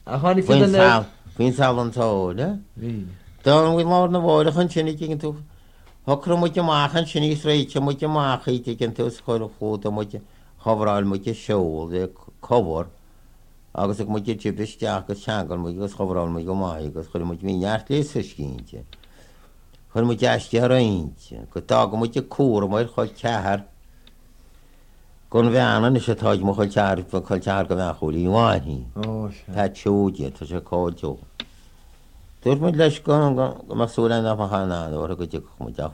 Ahani Queen fidan Sal, Queen Salon Toad. Don't we more than avoid a hunching to Hokra much a machan, Shinis Rach, and much a mach, he taken to school of food, and much hover all much a show, the cover. Agus ak muid chip de steach go seagan mu gus chobrán mu go mai gus chuir mu mí neart lé cíinte. Chir mu deiste rainte, go tá go muid cuara muid chuil cehar gon bheanan is setáid mo chuil tear go bheith cholí bháinhí. Tá teúide tá sé cóidú. Dúir muid leis go masúla na chaná ó go mu deach